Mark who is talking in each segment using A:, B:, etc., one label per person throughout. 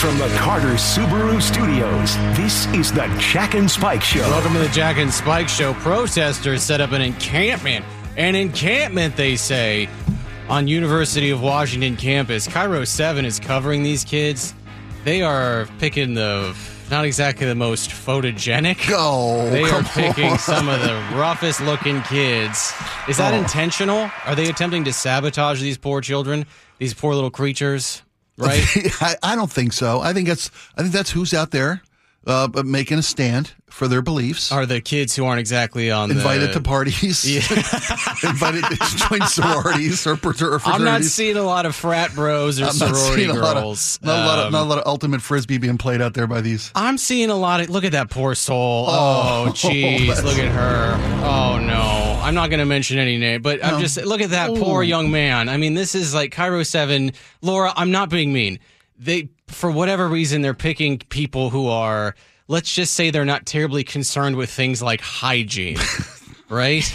A: From the Carter Subaru Studios, this is the Jack and Spike Show.
B: Welcome to the Jack and Spike Show. Protesters set up an encampment. An encampment, they say, on University of Washington campus. Cairo 7 is covering these kids. They are picking not exactly the most photogenic. They are picking some of the roughest looking kids. Is that intentional? Are they attempting to sabotage these poor children? These poor little creatures? Right?
C: I don't think so. I think that's who's out there making a stand for their beliefs.
B: Are the kids who aren't exactly
C: invited to parties? Yeah. Invited to join sororities or fraternities.
B: I'm not seeing a lot of frat bros or sorority girls.
C: Not a lot of ultimate frisbee being played out there by these.
B: I'm seeing a lot of. Look at that poor soul. Oh, jeez. Look at her. Oh no. I'm not going to mention any name, but I'm just look at that poor young man. I mean, this is like Cairo 7. Laura, I'm not being mean. They, for whatever reason, they're picking people who are, let's just say they're not terribly concerned with things like hygiene. Right?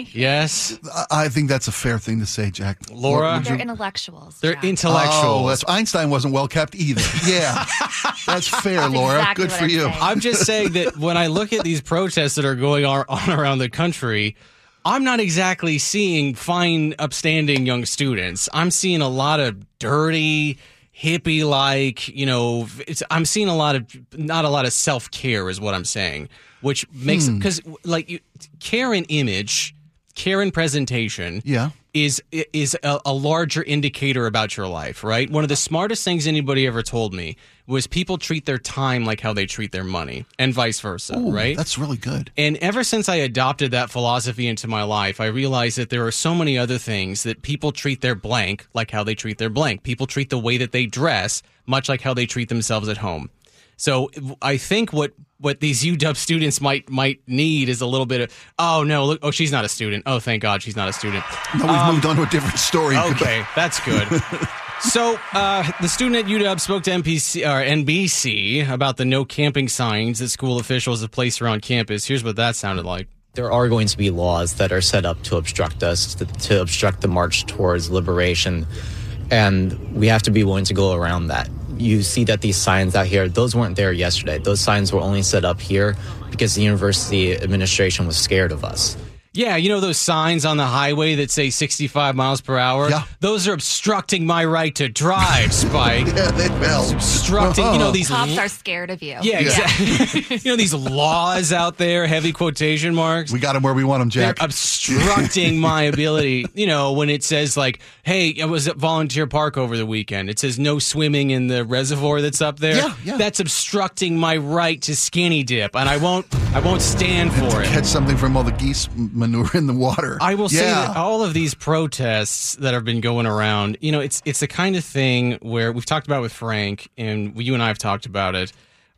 B: Yes?
C: I think that's a fair thing to say, Jack.
B: Laura?
D: They're intellectuals.
B: They're
D: Jack.
B: intellectuals.
C: Einstein wasn't well kept either. Yeah. That's fair,
D: That's
C: Laura.
D: exactly
C: Good
D: what
C: for
D: I'm
C: you.
D: saying.
B: I'm just saying that when I look at these protests that are going on around the country, I'm not exactly seeing fine, upstanding young students. I'm seeing a lot of dirty, hippie-like, I'm seeing not a lot of self-care is what I'm saying, which makes, because care and image, care and presentation is a larger indicator about your life, right? One of the smartest things anybody ever told me was people treat their time like how they treat their money and vice versa, right?
C: That's really good.
B: And ever since I adopted that philosophy into my life, I realized that there are so many other things that people treat their blank like how they treat their blank. People treat the way that they dress much like how they treat themselves at home. So I think what these UW students might need is a little bit of, she's not a student. Oh, thank God she's not a student.
C: No, we've moved on to a different story.
B: Okay, that's good. So the student at UW spoke to NBC about the no camping signs that school officials have placed around campus. Here's what that sounded like.
E: There are going to be laws that are set up to obstruct us, to obstruct the march towards liberation, and we have to be willing to go around that. You see that these signs out here, those weren't there yesterday. Those signs were only set up here because the university administration was scared of us.
B: Yeah, those signs on the highway that say 65 miles per hour?
C: Yeah.
B: Those are obstructing my right to drive, Spike.
C: Yeah, they will.
B: Obstructing, these...
D: Cops are scared of you.
B: Yeah, exactly. These laws out there, heavy quotation marks.
C: We got them where we want them, Jack.
B: They're obstructing my ability. When it says like, hey, I was at Volunteer Park over the weekend. It says no swimming in the reservoir that's up there.
C: Yeah.
B: That's obstructing my right to skinny dip, and I won't stand for it.
C: Catch something from all the geese manure in the water.
B: I will say that all of these protests that have been going around, it's the kind of thing where we've talked about with Frank, and you and I have talked about it.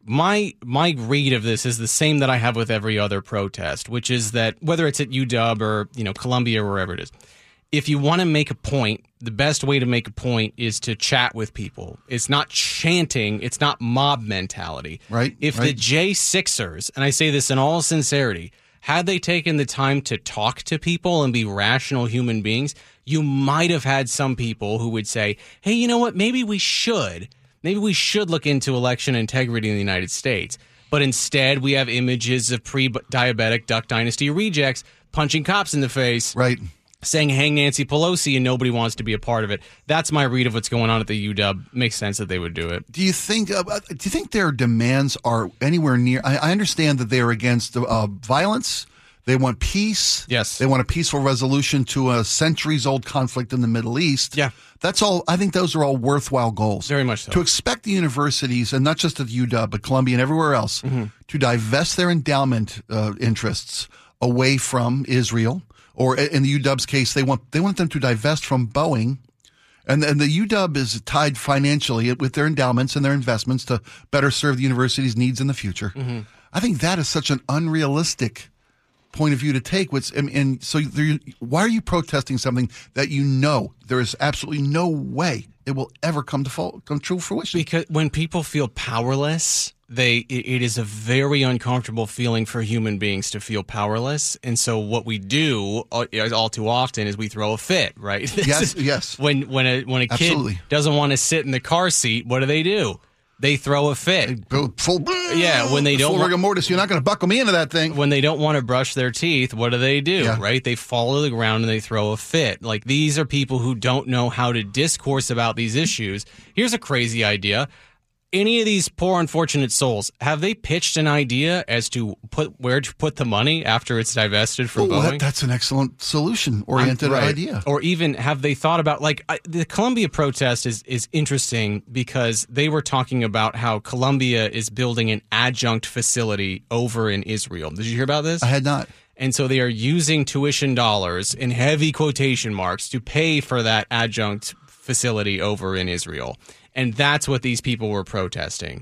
B: My read of this is the same that I have with every other protest, which is that whether it's at UW or Columbia or wherever it is, if you want to make a point, the best way to make a point is to chat with people. It's not chanting. It's not mob mentality.
C: Right.
B: If the J6ers, and I say this in all sincerity, had they taken the time to talk to people and be rational human beings, you might have had some people who would say, hey, you know what? Maybe we should look into election integrity in the United States. But instead, we have images of pre-diabetic Duck Dynasty rejects punching cops in the face.
C: Right.
B: Saying hang Nancy Pelosi, and nobody wants to be a part of it. That's my read of what's going on at the UW. Makes sense that they would do it.
C: Do you think their demands are anywhere near? I understand that they are against violence. They want peace.
B: Yes.
C: They want a peaceful resolution to a centuries-old conflict in the Middle East.
B: Yeah.
C: That's all. I think those are all worthwhile goals.
B: Very much so.
C: To expect the universities, and not just at UW, but Columbia and everywhere else, to divest their endowment interests away from Israel. Or in the UW's case, they want them to divest from Boeing, and the UW is tied financially with their endowments and their investments to better serve the university's needs in the future. I think that is such an unrealistic point of view to take. Why are you protesting something that there is absolutely no way it will ever come true fruition?
B: Because when people feel powerless, it is a very uncomfortable feeling for human beings to feel powerless. And so what we do all too often is we throw a fit, right?
C: Yes.
B: When a kid doesn't want to sit in the car seat, what do? they throw a fit.
C: Full,
B: When they don't
C: full rigor mortis, you're not going to buckle me into that thing.
B: When they don't want to brush their teeth, what do?
C: Yeah.
B: Right? They fall to the ground and they throw a fit. Like, these are people who don't know how to discourse about these issues. Here's a crazy idea. Any of these poor, unfortunate souls, have they pitched an idea as to where to put the money after it's divested from Boeing?
C: That's an excellent solution-oriented idea.
B: Or even have they thought about, the Columbia protest is interesting because they were talking about how Columbia is building an adjunct facility over in Israel. Did you hear about this?
C: I had not.
B: And so they are using tuition dollars in heavy quotation marks to pay for that adjunct facility over in Israel. And that's what these people were protesting.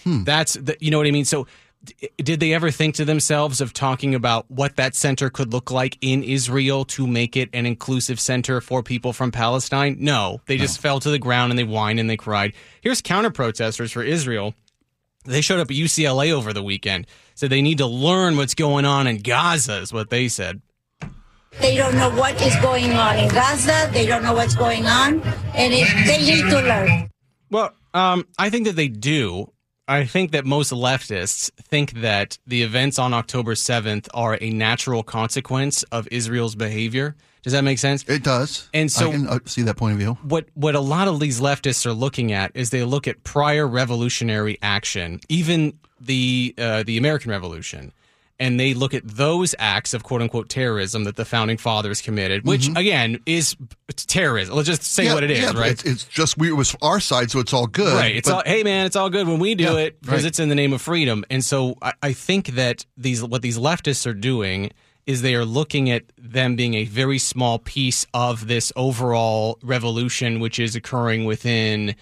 B: You know what I mean? So did they ever think to themselves of talking about what that center could look like in Israel to make it an inclusive center for people from Palestine? No. They just fell to the ground and they whined and they cried. Here's counter-protesters for Israel. They showed up at UCLA over the weekend. Said they need to learn what's going on in Gaza is what they said.
F: They don't know what is going on in Gaza. They don't know what's going on. And they need to learn.
B: Well, I think that they do. I think that most leftists think that the events on October 7th are a natural consequence of Israel's behavior. Does that make sense?
C: It does.
B: And so
C: I can see that point of view.
B: What a lot of these leftists are looking at is they look at prior revolutionary action, even the American Revolution, and they look at those acts of quote-unquote terrorism that the Founding Fathers committed, which, again, is terrorism. Let's just say what it is, right?
C: It's just it was our side, so it's all good.
B: Right. Hey, man, it's all good when we do it because it's in the name of freedom. And so I think that what these leftists are doing is they are looking at them being a very small piece of this overall revolution which is occurring within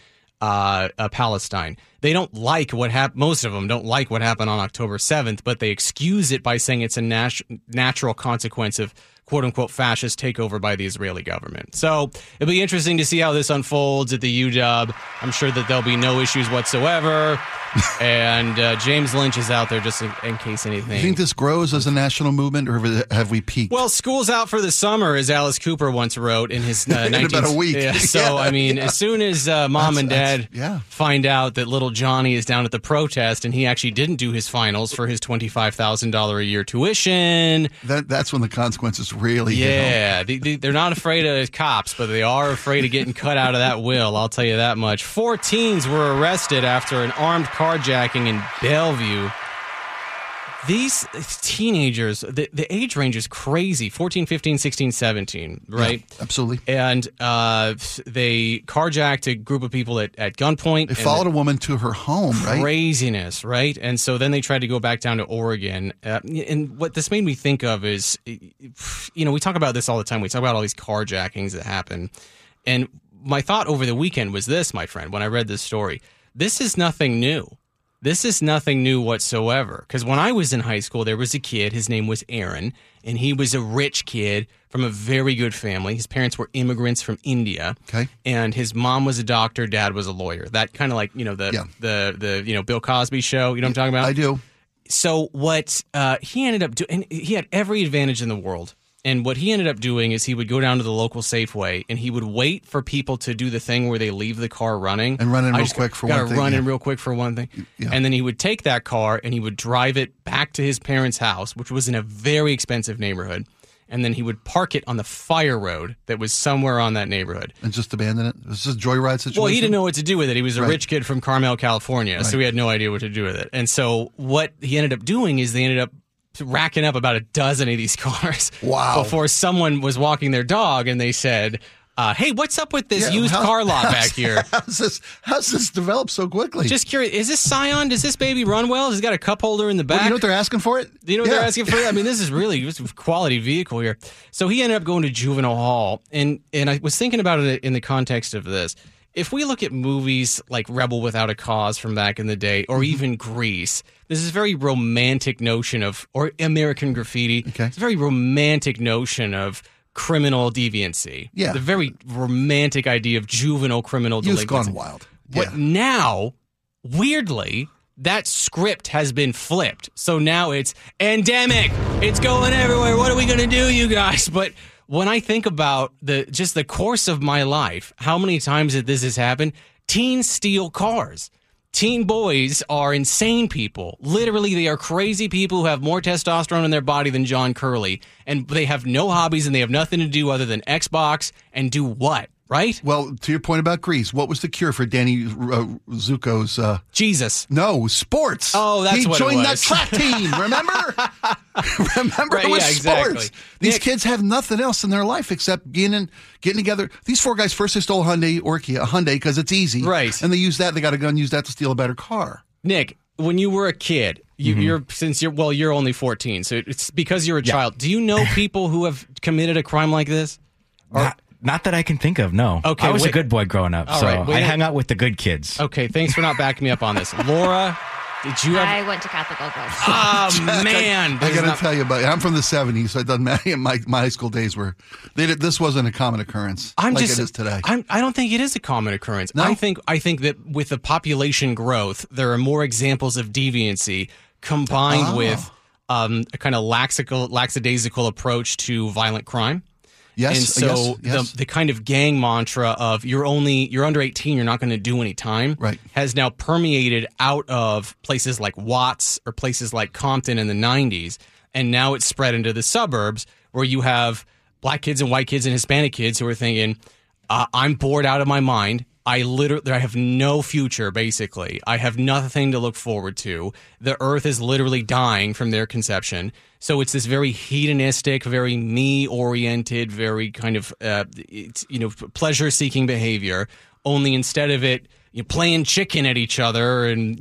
B: Palestine. They don't like what happened. Most of them don't like what happened on October 7th, but they excuse it by saying it's a natural consequence of quote-unquote fascist takeover by the Israeli government. So it'll be interesting to see how this unfolds at the UW. I'm sure that there'll be no issues whatsoever. And James Lynch is out there just in case anything.
C: Do you think this grows as a national movement, or have we peaked?
B: Well, school's out for the summer, as Alice Cooper once wrote in his
C: in about a week.
B: Yeah, so, I mean, as soon as mom and dad find out that little Johnny is down at the protest and he actually didn't do his finals for his $25,000 a year tuition.
C: That's when the consequences really
B: hit home. They're not afraid of cops, but they are afraid of getting cut out of that will, I'll tell you that much. 4 teens were arrested after an armed carjacking in Bellevue. These teenagers, the age range is crazy. 14, 15, 16, 17, right?
C: Yeah, absolutely.
B: And they carjacked a group of people at gunpoint.
C: They followed a woman to her home, right?
B: Craziness, right? And so then they tried to go back down to Oregon. And what this made me think of is, we talk about this all the time. We talk about all these carjackings that happen. And my thought over the weekend was this, my friend, when I read this story. This is nothing new. This is nothing new whatsoever. Because when I was in high school, there was a kid. His name was Aaron, and he was a rich kid from a very good family. His parents were immigrants from India.
C: Okay.
B: And his mom was a doctor, dad was a lawyer. That kind of like, the Bill Cosby show. You know what I'm talking about?
C: I do.
B: So what he ended up doing, and he had every advantage in the world. And what he ended up doing is he would go down to the local Safeway and he would wait for people to do the thing where they leave the car running.
C: And run in real quick for one thing.
B: Gotta run in real quick for one thing.
C: Yeah.
B: And then he would take that car and he would drive it back to his parents' house, which was in a very expensive neighborhood. And then he would park it on the fire road that was somewhere on that neighborhood.
C: And just abandon it? It was just a joyride situation?
B: Well, he didn't know what to do with it. He was a rich kid from Carmel, California, so he had no idea what to do with it. And so what he ended up doing is they ended up racking up about a dozen of these cars.
C: Wow.
B: Before someone was walking their dog and they said, hey, what's up with this used car lot back here?
C: How's this developed so quickly?
B: Just curious, is this Scion? Does this baby run well? Has it got a cup holder in the back?
C: Well, you know what they're asking for it?
B: Do you know what they're asking for it? I mean, this is really a quality vehicle here. So he ended up going to juvenile hall. And I was thinking about it in the context of this. If we look at movies like Rebel Without a Cause from back in the day, or even Grease, there's this very romantic notion of, or American Graffiti, it's a very romantic notion of criminal deviancy.
C: Yeah.
B: The very romantic idea of juvenile criminal
C: Youth
B: delinquency.
C: gone wild.
B: But now, weirdly, that script has been flipped. So now it's endemic. It's going everywhere. What are we going to do, you guys? But when I think about the course of my life, how many times that this has happened, teens steal cars. teen boys are insane people. Literally, they are crazy people who have more testosterone in their body than John Curley. And they have no hobbies and they have nothing to do other than Xbox and do what? Right?
C: Well, to your point about Greece, what was the cure for Danny Zuko's...
B: Jesus.
C: No, sports.
B: Oh, that's what it was.
C: He joined that track team, remember? Remember,
B: Right,
C: it was
B: yeah, exactly.
C: sports. These
B: Nick-
C: kids have nothing else in their life except getting together. These four guys, first they stole a Hyundai because it's easy.
B: Right.
C: And they use that. They got a gun, use that to steal a better car.
B: Nick, when you were a kid, you're only 14, so it's because you're a child. Do you know people who have committed a crime like this?
G: Not that I can think of, no.
B: Okay,
G: I was
B: wait.
G: a good boy growing up,
B: All
G: so
B: right, wait
G: I
B: a-
G: hang out with the good kids.
B: Okay, thanks for not backing me up on this. Laura, did you have...
D: I went to Catholic all girls.
B: Oh, man.
C: I got to tell you, but I'm from the 70s, so it doesn't matter. My high school days were, this wasn't a common occurrence it is today.
B: I don't think it is a common occurrence.
C: No?
B: I think that with the population growth, there are more examples of deviancy combined with a kind of lackadaisical approach to violent crime.
C: Yes,
B: And so
C: yes.
B: the kind of gang mantra of you're under 18, you're not going to do any time,
C: Right.
B: has now permeated out of places like Watts or places like Compton in the 90s. And now it's spread into the suburbs where you have black kids and white kids and Hispanic kids who are thinking, I'm bored out of my mind. I have no future, basically. I have nothing to look forward to. The earth is literally dying from their conception. So it's this very hedonistic, very me-oriented, very kind of, pleasure-seeking behavior. Only instead of it, playing chicken at each other and,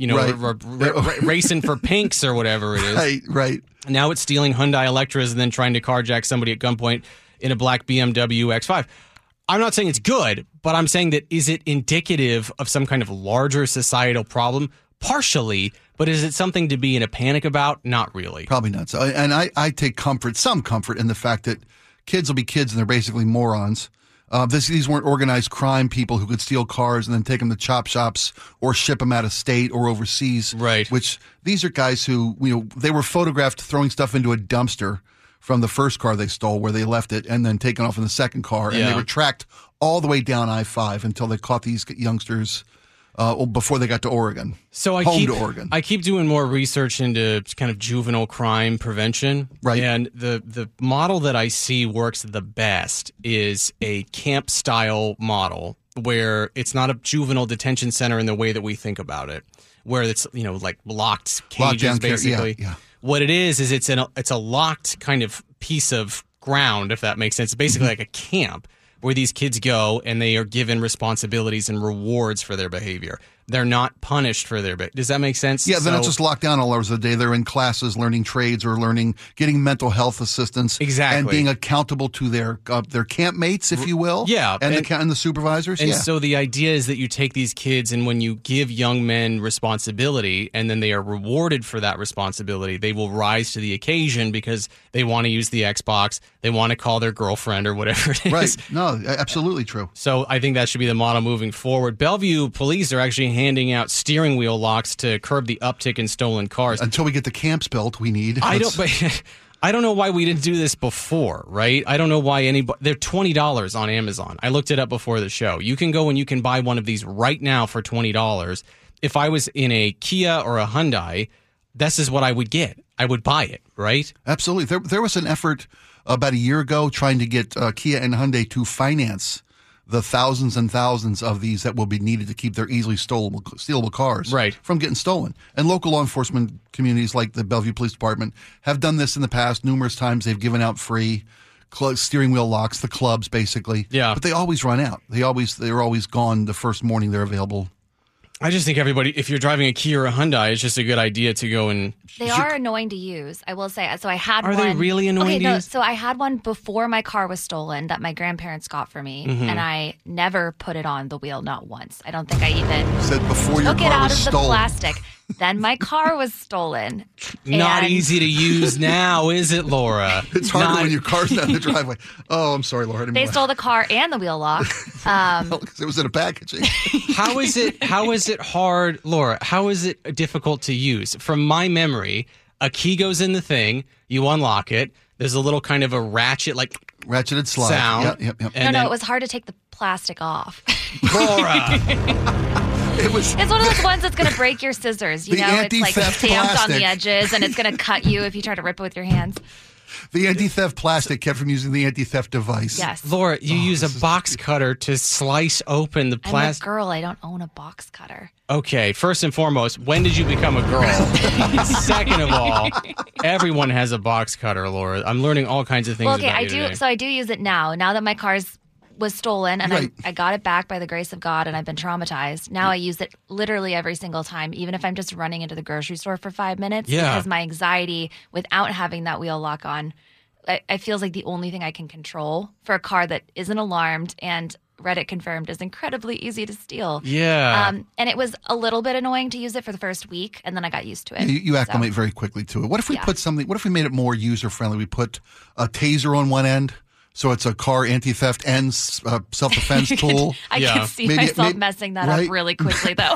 C: Right.
B: racing for pinks or whatever it is.
C: Right.
B: Now it's stealing Hyundai Electras and then trying to carjack somebody at gunpoint in a black BMW X5. I'm not saying it's good, but I'm saying that is it indicative of some kind of larger societal problem? Partially, but is it something to be in a panic about? Not really.
C: Probably not. So, and I take some comfort in the fact that kids will be kids and they're basically morons. These weren't organized crime people who could steal cars and then take them to chop shops or ship them out of state or overseas.
B: Right.
C: Which these are guys who, they were photographed throwing stuff into a dumpster from the first car they stole where they left it and then taken off in the second car. And they were tracked all the way down I-5 until they caught these youngsters before they got to Oregon.
B: So
C: to Oregon.
B: I keep doing more research into kind of juvenile crime prevention.
C: Right.
B: And the model that I see works the best is a camp-style model where it's not a juvenile detention center in the way that we think about it, where it's, like locked cages,
C: Lockdown care,
B: basically.
C: yeah.
B: What it is it's a locked kind of piece of ground, if that makes sense. It's basically like a camp where these kids go and they are given responsibilities and rewards for their behavior. They're not punished for their behavior. Does that make sense?
C: Yeah, they're not just locked down all hours of the day. They're in classes learning trades or getting mental health assistance.
B: Exactly.
C: And being accountable to their camp mates, if you will.
B: Yeah.
C: And the supervisors.
B: And so the idea is that you take these kids and when you give young men responsibility and then they are rewarded for that responsibility, they will rise to the occasion because they want to use the Xbox. They want to call their girlfriend or whatever it is.
C: Right. No, absolutely true.
B: So I think that should be the model moving forward. Bellevue police are actually handing out steering wheel locks to curb the uptick in stolen cars.
C: Until we get the camps built, we need.
B: I don't know why we didn't do this before, right? I don't know why anybody. They're $20 on Amazon. I looked it up before the show. You can go and you can buy one of these right now for $20. If I was in a Kia or a Hyundai, this is what I would get. I would buy it, right?
C: Absolutely. There was an effort about a year ago trying to get Kia and Hyundai to finance the thousands and thousands of these that will be needed to keep their easily stealable cars from getting stolen. And local law enforcement communities like the Bellevue Police Department have done this in the past numerous times. They've given out free steering wheel locks, the clubs basically. Yeah. But they always run out. They're always gone the first morning they're available.
B: I just think everybody, if you're driving a Kia or a Hyundai, it's just a good idea to go and...
D: They are annoying to use, I will say. So I had one...
B: Are they really annoying to use?
D: So I had one before my car was stolen that my grandparents got for me, and I never put it on the wheel, not once. I don't think I even
C: said before your
D: took it
C: car
D: out
C: was
D: of the
C: stolen.
D: plastic. Then my car was stolen.
B: Not
D: and-
B: easy to use now, is it, Laura?
C: It's harder when your car's not in the driveway. Oh, I'm sorry, Laura.
D: They stole the car and the wheel lock.
C: Because it was in a packaging.
B: How is it hard, Laura? How is it difficult to use? From my memory, a key goes in the thing, you unlock it. There's a little kind of a
C: ratcheted slide
B: sound.
C: Yep.
D: No, it was hard to take the plastic off.
B: Laura.
C: It was
D: It's one of those ones that's going to break your scissors. You
C: The
D: know, it's like
C: anti-theft
D: stamped on the
C: plastic.
D: edges, and it's going to cut you if you try to rip it with your hands.
C: the anti-theft plastic kept from using the anti-theft device.
D: Yes.
B: Laura, you use a box cutter to slice open the
D: I'm a
B: plastic.
D: girl. I don't own a box cutter.
B: Okay, first and foremost, when did you become a girl? Second of all, everyone has a box cutter, Laura. I'm learning all kinds of things
D: Well, okay,
B: about
D: I
B: you
D: do.
B: today.
D: So I do use it now. Now that my car's was stolen and
C: Right.
D: I got it back by the grace of God and I've been traumatized. Now I use it literally every single time, even if I'm just running into the grocery store for 5 minutes.
B: Yeah.
D: Because my anxiety without having that wheel lock on, it feels like the only thing I can control for a car that isn't alarmed and Reddit confirmed is incredibly easy to steal.
B: Yeah.
D: And it was a little bit annoying to use it for the first week and then I got used to it.
C: You
D: So-
C: acclimate very quickly to it. What if we
D: Yeah.
C: put something? What if we made it more user friendly? We put a taser on one end, so it's a car anti-theft and self-defense tool.
D: I
B: Yeah.
D: can see
C: Maybe-
D: myself
C: maybe-
D: messing that
C: right?
D: up really quickly though.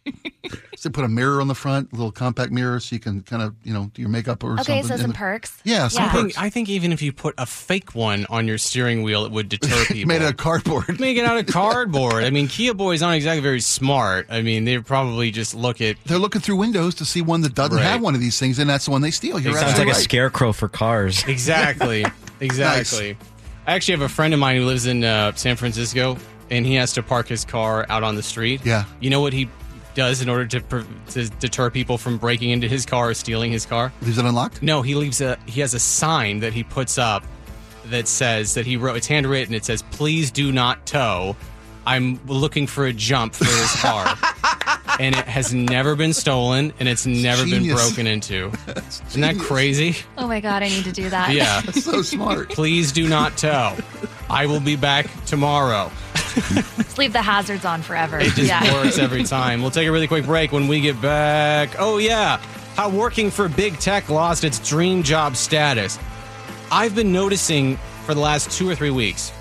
C: So put a mirror on the front, a little compact mirror, so you can kind of do your makeup or something.
D: Okay, so
C: in
D: some
C: the-
D: perks.
C: Yeah, some
D: Yeah.
C: perks.
B: I think even if you put a fake one on your steering wheel, it would deter people.
C: Made it a cardboard.
B: Make it out of cardboard. I mean, Kia boys aren't exactly very smart. I mean, they probably just look at.
C: They're looking through windows to see one that doesn't
B: Right.
C: have one of these things, and that's the one they steal. You're
G: Sounds like
C: absolutely
G: a
C: right.
G: scarecrow for cars.
B: Exactly. Exactly. I actually have a friend of mine who lives in San Francisco, and he has to park his car out on the street.
C: Yeah.
B: You know what he does in order to deter people from breaking into his car or stealing his car?
C: Leaves it unlocked?
B: No, he has a sign that he puts up that says that he wrote. It's handwritten. It says, "Please do not tow. I'm looking for a jump for his car." And it has never been stolen, and it's never been
C: Genius.
B: broken into. Isn't that crazy?
D: Oh my God, I need to do that.
B: Yeah.
C: So smart.
B: Please do not tow. I will be back tomorrow.
D: Just leave the hazards on forever.
B: It just
D: yeah.
B: works every time. We'll take a really quick break. When we get back, oh yeah, how working for big tech lost its dream job status. I've been noticing for the last 2 or 3 weeks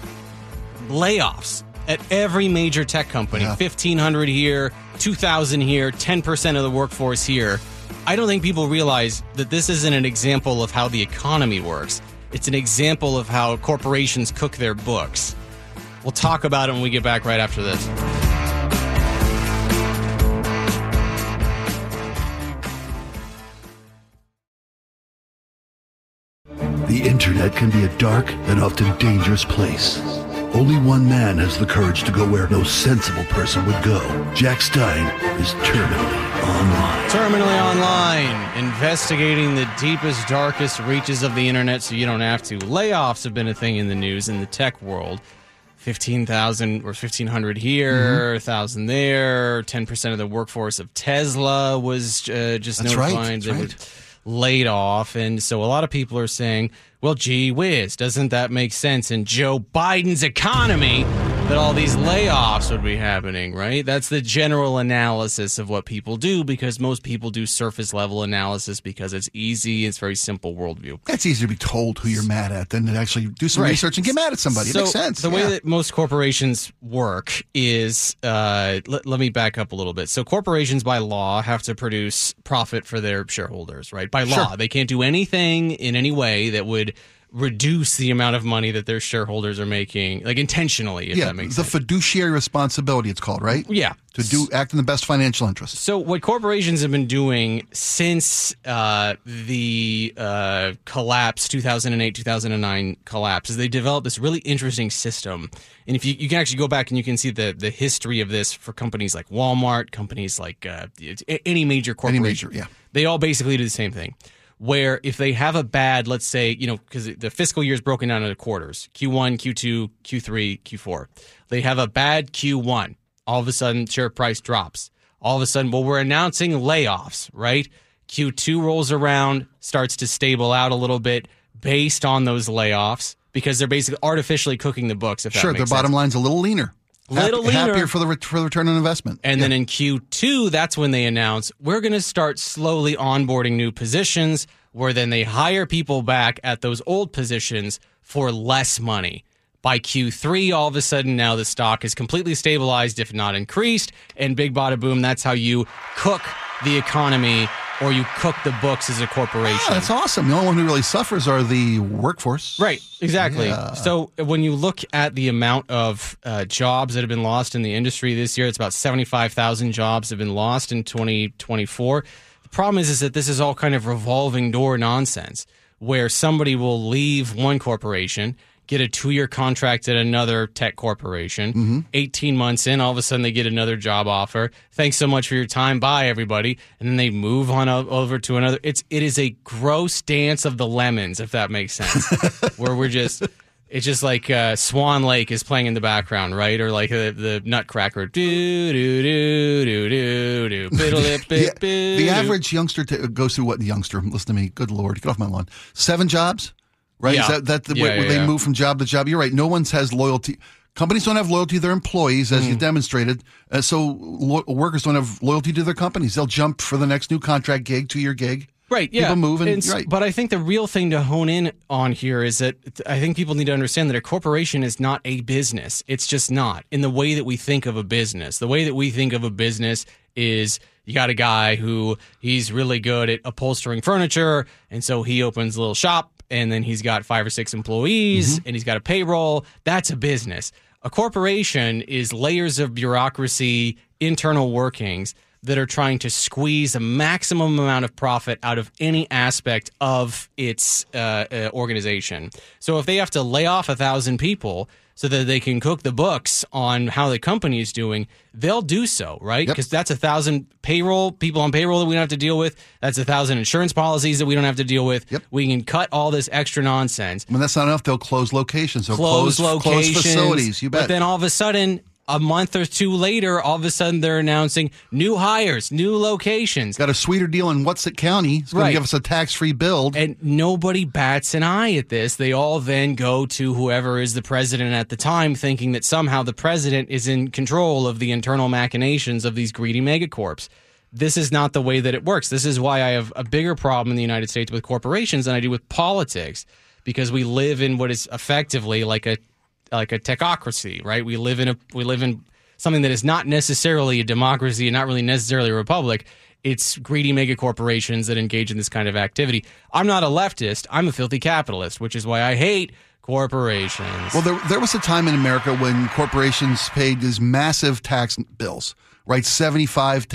B: layoffs at every major tech company.
C: Yeah.
B: 1,500 here, 2,000 here, 10% of the workforce here. I don't think people realize that this isn't an example of how the economy works. It's an example of how corporations cook their books. We'll talk about it when we get back right after this.
H: The internet can be a dark and often dangerous place. Only one man has the courage to go where no sensible person would go. Jack Stein is terminally online.
B: Terminally Online, investigating the deepest, darkest reaches of the internet so you don't have to. Layoffs have been a thing in the news in the tech world. 15,000 or 1,500 here, 1,000 there. 10% of the workforce of Tesla was just
C: That's right,
B: notified
C: that's
B: they were
C: right.
B: laid off. And so a lot of people are saying, well, gee whiz, doesn't that make sense in Joe Biden's economy that all these layoffs would be happening, right? That's the general analysis of what people do, because most people do surface level analysis because it's easy. It's very simple worldview.
C: It's easier to be told who you're mad at than to actually do some
B: Right.
C: research and get mad at somebody.
B: So
C: it makes sense.
B: the way
C: Yeah.
B: that most corporations work is, let me back up a little bit. So corporations by law have to produce profit for their shareholders, right? By law,
C: Sure.
B: they can't do anything in any way that would reduce the amount of money that their shareholders are making, like intentionally, if
C: yeah,
B: that makes
C: the
B: sense.
C: fiduciary responsibility, it's called, right?
B: Yeah.
C: To act in the best financial interest.
B: So what corporations have been doing since the collapse, 2008, 2009 collapse, is they developed this really interesting system. And if you can actually go back and you can see the history of this for companies like Walmart, companies like any major corporation.
C: major, yeah.
B: They all basically do the same thing. Where if they have a bad, let's say, because the fiscal year is broken down into quarters, Q1, Q2, Q3, Q4. They have a bad Q1. All of a sudden, share price drops. All of a sudden, well, we're announcing layoffs, right? Q2 rolls around, starts to stable out a little bit based on those layoffs, because they're basically artificially cooking the books, if that
C: Sure,
B: makes
C: their
B: sense.
C: bottom line's a little leaner.
B: Little leaner.
C: Happier for the return on investment.
B: And then in Q2, that's when they announce, we're going to start slowly onboarding new positions, where then they hire people back at those old positions for less money. By Q3, all of a sudden now the stock is completely stabilized, if not increased, and big bada boom, that's how you cook the economy or you cook the books as a corporation.
C: Oh, that's awesome. The only one who really suffers are the workforce.
B: Right, exactly.
C: Yeah.
B: So when you look at the amount of jobs that have been lost in the industry this year, it's about 75,000 jobs have been lost in 2024. The problem is that this is all kind of revolving door nonsense, where somebody will leave one corporation, get a 2-year contract at another tech corporation. 18 months in, all of a sudden they get another job offer. Thanks so much for your time. Bye, everybody. And then they move on over to another. It is a gross dance of the lemons, if that makes sense, where it's just like Swan Lake is playing in the background, right? Or like the Nutcracker. Do, do, do, do, do, do,
C: The average youngster goes through what? The youngster, listen to me, good Lord, get off my lawn. 7 jobs? Right?
B: Yeah.
C: Is that the way they move from job to job? You're right. No one's has loyalty. Companies don't have loyalty to their employees, as you demonstrated. So workers don't have loyalty to their companies. They'll jump for the next new contract gig, 2-year gig.
B: Right, yeah.
C: People move, and you're right.
B: But I think the real thing to hone in on here is that I think people need to understand that a corporation is not a business. It's just not in the way that we think of a business. The way that we think of a business is you got a guy who he's really good at upholstering furniture, and so he opens a little shop, and then he's got 5 or 6 employees, and he's got a payroll. That's a business. A corporation is layers of bureaucracy, internal workings that are trying to squeeze a maximum amount of profit out of any aspect of its organization. So if they have to lay off 1,000 people so that they can cook the books on how the company is doing, they'll do so, right? Because that's 1,000 people on payroll that we don't have to deal with. That's 1,000 insurance policies that we don't have to deal with. We can cut all this extra nonsense.
C: When that's not enough, they'll close locations. They'll
B: close locations.
C: Close facilities, you bet.
B: But then all of a sudden, a month or 2 later, all of a sudden they're announcing new hires, new locations.
C: Got a sweeter deal in Whatsit County. It's going to give us a tax-free build.
B: And nobody bats an eye at this. They all then go to whoever is the president at the time, thinking that somehow the president is in control of the internal machinations of these greedy megacorps. This is not the way that it works. This is why I have a bigger problem in the United States with corporations than I do with politics, because we live in what is effectively like a techocracy, right? We live in something that is not necessarily a democracy and not really necessarily a republic. It's greedy mega corporations that engage in this kind of activity. I'm not a leftist. I'm a filthy capitalist, which is why I hate corporations.
C: Well, there was a time in America when corporations paid these massive tax bills, right? 75%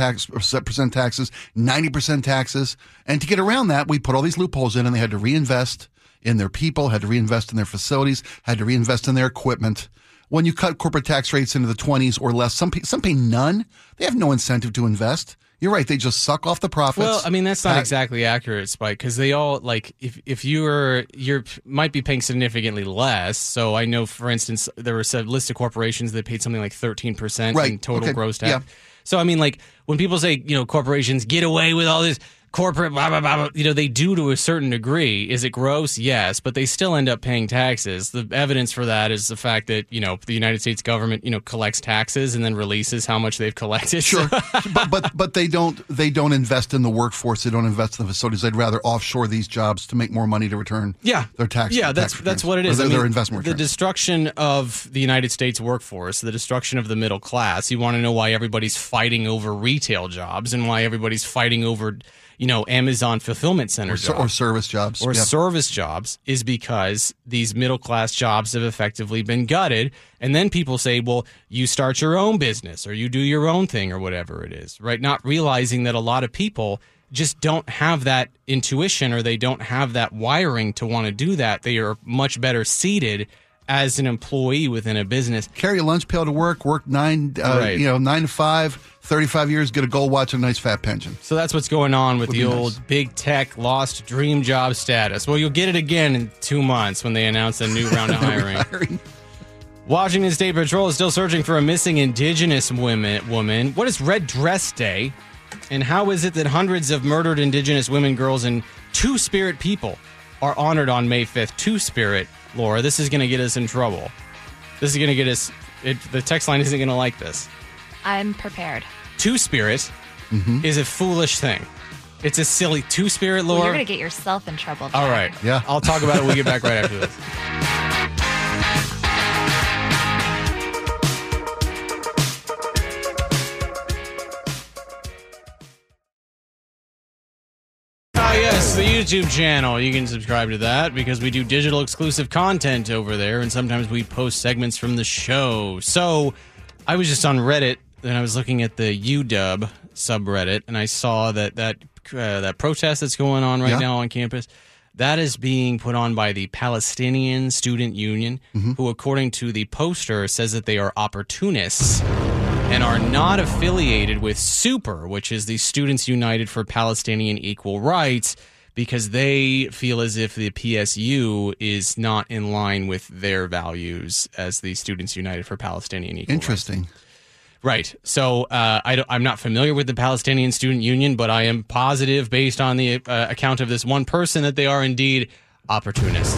C: taxes, 90% taxes. And to get around that, we put all these loopholes in, and they had to reinvest in their people, had to reinvest in their facilities, had to reinvest in their equipment. When you cut corporate tax rates into the 20s or less, some pay none. They have no incentive to invest. You're right. They just suck off the profits.
B: Well, I mean, that's not exactly accurate, Spike, because they all, like, if you might be paying significantly less. So I know, for instance, there was a list of corporations that paid something like 13% in total gross tax.
C: Yeah.
B: So, I mean, like, when people say, corporations get away with all this corporate blah, blah, blah, blah, they do to a certain degree. Is it gross? Yes, but they still end up paying taxes. The evidence for that is the fact that, the United States government, collects taxes and then releases how much they've collected.
C: Sure. but they don't invest in the workforce. They don't invest in the facilities. They'd rather offshore these jobs to make more money to return their tax.
B: Yeah, that's what it is.
C: Their investment returns.
B: The destruction of the United States workforce, the destruction of the middle class. You want to know why everybody's fighting over retail jobs and why everybody's fighting over Amazon fulfillment center jobs.
C: Or service jobs.
B: Service jobs is because these middle-class jobs have effectively been gutted. And then people say, well, you start your own business or you do your own thing or whatever it is, right? Not realizing that a lot of people just don't have that intuition or they don't have that wiring to want to do that. They are much better seated as an employee within a business.
C: Carry a lunch pail to work 9 to 5, 35 years, get a gold watch and a nice fat pension.
B: So that's what's going on with the old big tech lost dream job status. Well, you'll get it again in 2 months when they announce a new round of hiring. Washington State Patrol is still searching for a missing indigenous woman. What is Red Dress Day? And how is it that hundreds of murdered indigenous women, girls, and Two-Spirit people are honored on May 5th? Two-Spirit, Laura, this is going to get us in trouble. This is going to get us... the text line isn't going to like this.
D: I'm prepared.
B: Two-Spirit is a foolish thing. It's a silly Two-Spirit, Laura.
D: Well, you're going to get yourself in trouble, Jack.
B: All right.
C: Yeah.
B: I'll talk about it when we get back right after this. Yes, the YouTube channel. You can subscribe to that because we do digital exclusive content over there, and sometimes we post segments from the show. So I was just on Reddit, and I was looking at the UW subreddit, and I saw that protest that's going on right now on campus, that is being put on by the Palestinian Student Union, who, according to the poster, says that they are opportunists and are not affiliated with SUPER, which is the Students United for Palestinian Equal Rights, because they feel as if the PSU is not in line with their values as the Students United for Palestinian Equal Rights.
C: Interesting.
B: Right. So I'm not familiar with the Palestinian Student Union, but I am positive, based on the account of this one person, that they are indeed opportunists.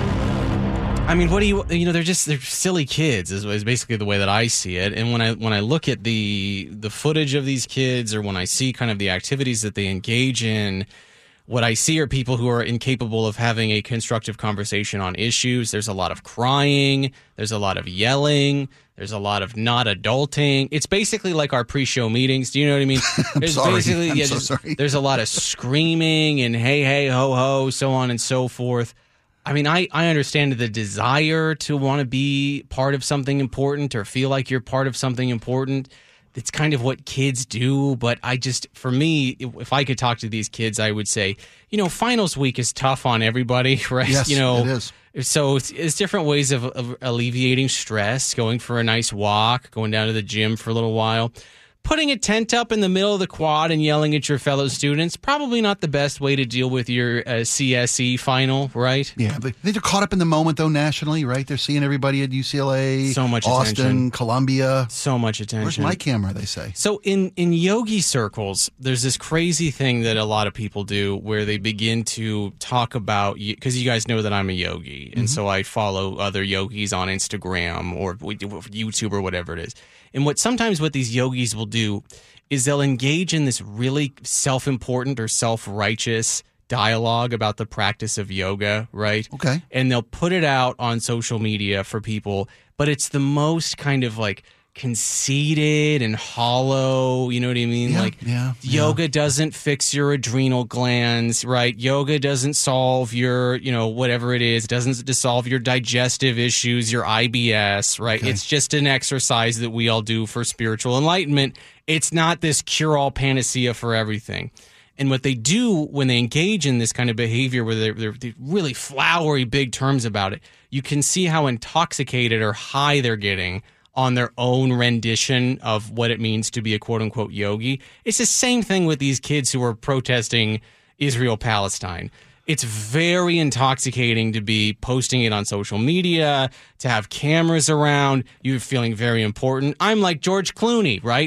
B: I mean, they're silly kids is basically the way that I see it. And when I look at the footage of these kids, or when I see kind of the activities that they engage in, what I see are people who are incapable of having a constructive conversation on issues. There's a lot of crying. There's a lot of yelling. There's a lot of not adulting. It's basically like our pre-show meetings. Do you know what I mean?
C: I'm so sorry.
B: There's a lot of screaming and hey, hey, ho, ho, so on and so forth. I mean, I understand the desire to want to be part of something important or feel like you're part of something important. It's kind of what kids do, but for me, if I could talk to these kids, I would say, finals week is tough on everybody, right?
C: Yes, it is.
B: So it's different ways of alleviating stress, going for a nice walk, going down to the gym for a little while. Putting a tent up in the middle of the quad and yelling at your fellow students, probably not the best way to deal with your CSE final, right?
C: Yeah, they're caught up in the moment, though, nationally, right? They're seeing everybody at UCLA,
B: so much
C: Austin,
B: attention.
C: Columbia.
B: So much attention.
C: Where's my camera, they say?
B: So in yogi circles, there's this crazy thing that a lot of people do where they begin to talk about, because you guys know that I'm a yogi, and so I follow other yogis on Instagram or YouTube or whatever it is. And sometimes what these yogis will do is they'll engage in this really self-important or self-righteous dialogue about the practice of yoga, right?
C: Okay.
B: And they'll put it out on social media for people, but it's the most kind of like conceited and hollow, you know what I mean? Yoga doesn't fix your adrenal glands, right? Yoga doesn't solve your, whatever it is, doesn't solve your digestive issues, your IBS, right?
C: Okay.
B: It's just an exercise that we all do for spiritual enlightenment. It's not this cure-all panacea for everything. And what they do when they engage in this kind of behavior where they're really flowery big terms about it, you can see how intoxicated or high they're getting on their own rendition of what it means to be a quote-unquote yogi. It's the same thing with these kids who are protesting Israel-Palestine. It's very intoxicating to be posting it on social media, to have cameras around, you feeling very important. I'm like George Clooney, right?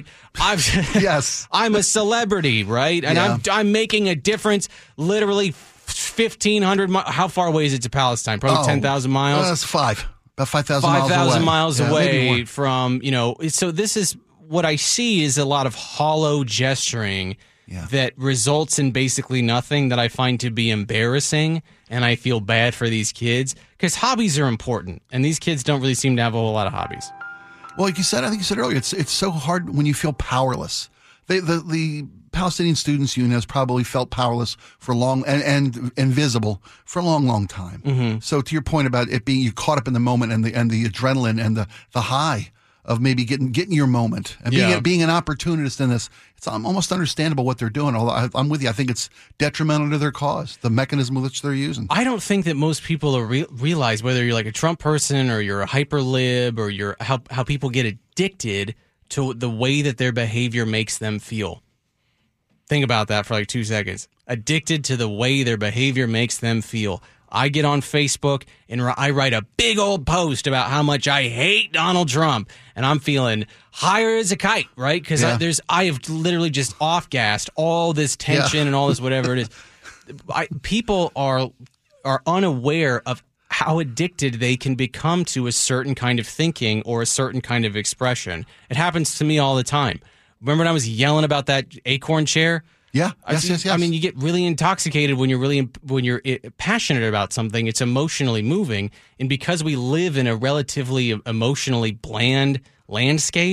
C: Yes.
B: I'm a celebrity, right? And I'm making a difference literally 1,500 miles. How far away is it to Palestine? Probably 10,000 miles?
C: That's about 5,000 miles away.
B: 5,000 miles
C: Yeah,
B: away from, so this is what I see is a lot of hollow gesturing that results in basically nothing, that I find to be embarrassing, and I feel bad for these kids because hobbies are important, and these kids don't really seem to have a whole lot of hobbies.
C: Well, like you said, I think you said earlier, it's so hard when you feel powerless. The Palestinian Students Union has probably felt powerless for long and invisible for a long, long time. Mm-hmm. So to your point about it being you caught up in the moment and the adrenaline and the high of maybe getting your moment and being an opportunist in this, it's almost understandable what they're doing. Although I'm with you, I think it's detrimental to their cause, the mechanism with which they're using.
B: I don't think that most people realize, whether you're like a Trump person or you're a hyperlib or you're how people get addicted to the way that their behavior makes them feel. Think about that for like 2 seconds. Addicted to the way their behavior makes them feel. I get on Facebook and I write a big old post about how much I hate Donald Trump, and I'm feeling higher as a kite, right? Because I have literally just off-gassed all this tension and all this whatever it is. People are unaware of how addicted they can become to a certain kind of thinking or a certain kind of expression. It happens to me all the time. Remember when I was yelling about that acorn chair?
C: Yeah. Yes.
B: I mean, you get really intoxicated when you're passionate about something. It's emotionally moving, and because we live in a relatively emotionally bland landscape,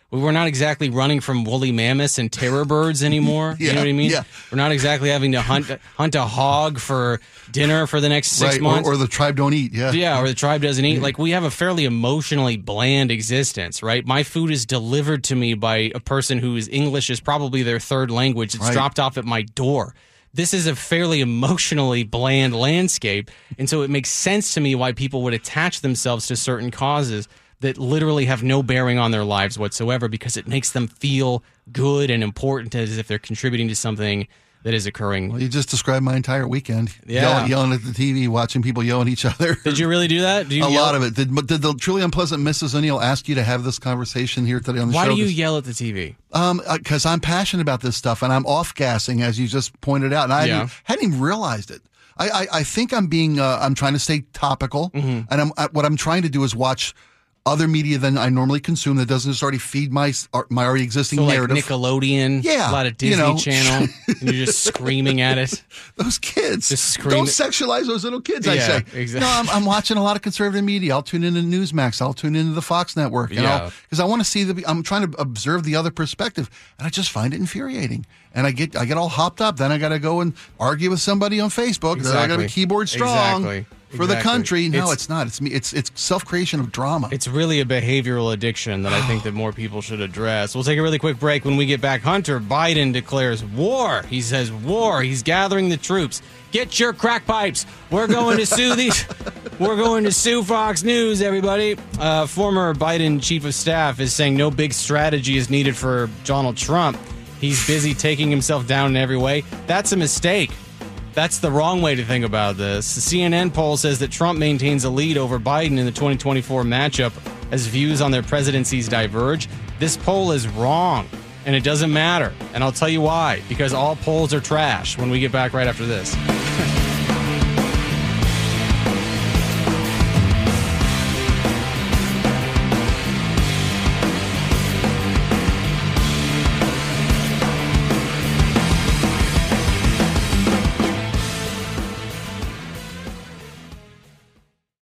B: We're not exactly running from woolly mammoths and terror birds anymore. You know what I mean?
C: Yeah.
B: We're not exactly having to hunt a hog for dinner for the next 6 months.
C: Or the tribe don't eat.
B: Yeah, or the tribe doesn't eat. Like, we have a fairly emotionally bland existence, right? My food is delivered to me by a person whose English is probably their third language. It's dropped off at my door. This is a fairly emotionally bland landscape, and so it makes sense to me why people would attach themselves to certain causes that literally have no bearing on their lives whatsoever, because it makes them feel good and important, as if they're contributing to something that is occurring.
C: Well, you just described my entire weekend.
B: Yeah.
C: Yelling at the TV, watching people yell at each other.
B: Did you really do that?
C: A lot of it. Did the truly unpleasant Mrs. O'Neill ask you to have this conversation here today on the show?
B: Why do you yell at the TV?
C: Because I'm passionate about this stuff, and I'm off-gassing, as you just pointed out, and I hadn't even realized it. I think I'm being I'm trying to stay topical, and what I'm trying to do is watch other media than I normally consume that doesn't just already feed my already existing narrative.
B: Like Nickelodeon, a lot of Disney Channel, and you're just screaming at it.
C: Those kids,
B: just
C: don't sexualize those little kids. I say,
B: exactly.
C: No, I'm watching a lot of conservative media. I'll tune into Newsmax. I'll tune into the Fox Network. Because I want to see I'm trying to observe the other perspective, and I just find it infuriating. And I get all hopped up. Then I got to go and argue with somebody on Facebook.
B: Exactly.
C: I got to keyboard strong.
B: Exactly.
C: For the country. No, it's not. It's me. It's self-creation of drama.
B: It's really a behavioral addiction that I think that more people should address. We'll take a really quick break. When we get back, Hunter Biden declares war. He says war. He's gathering the troops. Get your crack pipes. We're going to sue these. We're going to sue Fox News, everybody. Former Biden chief of staff is saying no big strategy is needed for Donald Trump. He's busy taking himself down in every way. That's a mistake. That's the wrong way to think about this. The CNN poll says that Trump maintains a lead over Biden in the 2024 matchup as views on their presidencies diverge. This poll is wrong, and it doesn't matter. And I'll tell you why. Because all polls are trash when we get back right after this.